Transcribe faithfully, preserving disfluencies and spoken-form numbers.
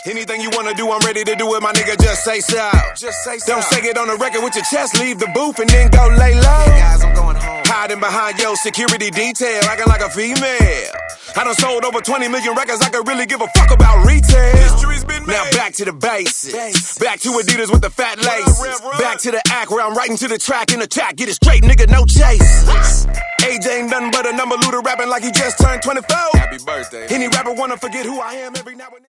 Anything you wanna do, I'm ready to do it, my nigga, just say so. Just say so. Don't say it on the record with your chest, leave the booth and then go lay low. Hey guys, I'm going home. Hiding behind your security detail, acting like a female. I done sold over twenty million records, I could really give a fuck about retail. History's been made. Now back to the basics. Base. Back to Adidas with the fat laces. Run, run, run. Back to the act where I'm writing to the track in the track. Get it straight, nigga, no chase. A J ain't nothing but a number looter rapping like he just turned twenty-four. Happy birthday. Any rapper wanna forget who I am every now and then.